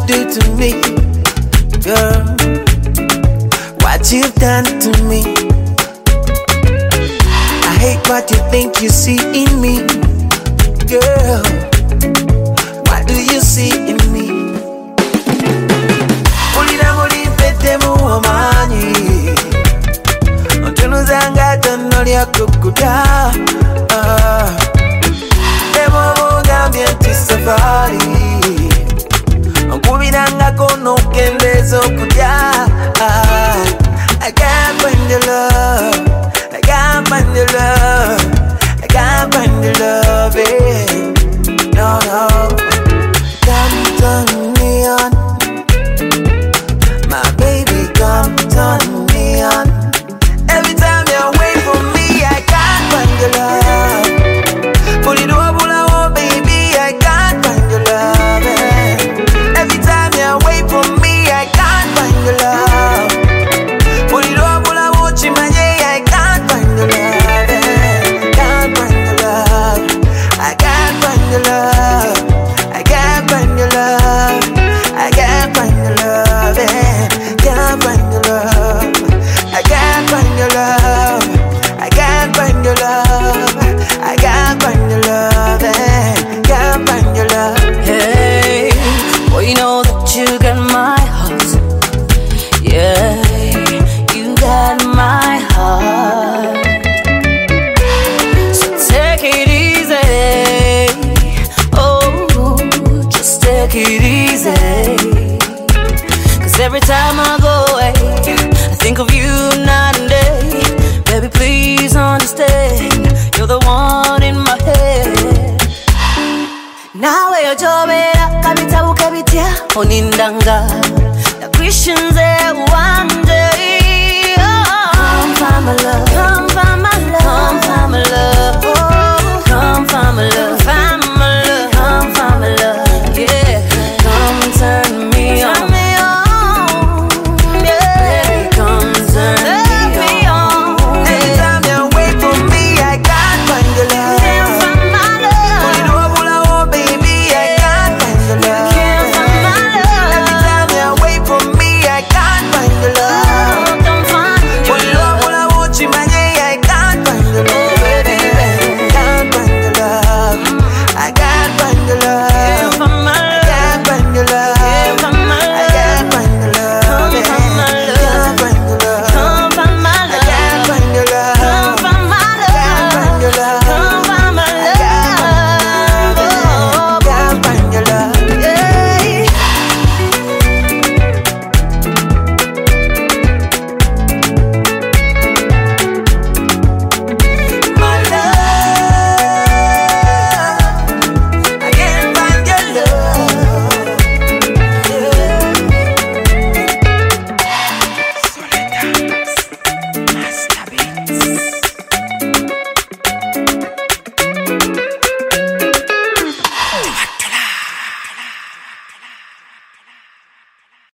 do to me, girl? What you've done to me. I hate what you think you see in me, girl. What do you see in me? Mulira muri pete muomani, ontunu zanga tono lya kukuda. Demo mugambye nti safari, onkubiranga kono kendezo kudya. I can't find your love, I can't find your love, I can't find your love, eh. No, no. Come turn me on, my baby, come turn me on. Every time you're away from me, I can't find your love. Pull it over, oh baby, I can't find your love, eh. Every time you're away from me, I can't find your love. Every time I go away, I think of you night and day. Baby, please understand, you're the one in my head. Nawe yojobera kabitabu kabitya onindanga na questions one day. Oh, come find my love.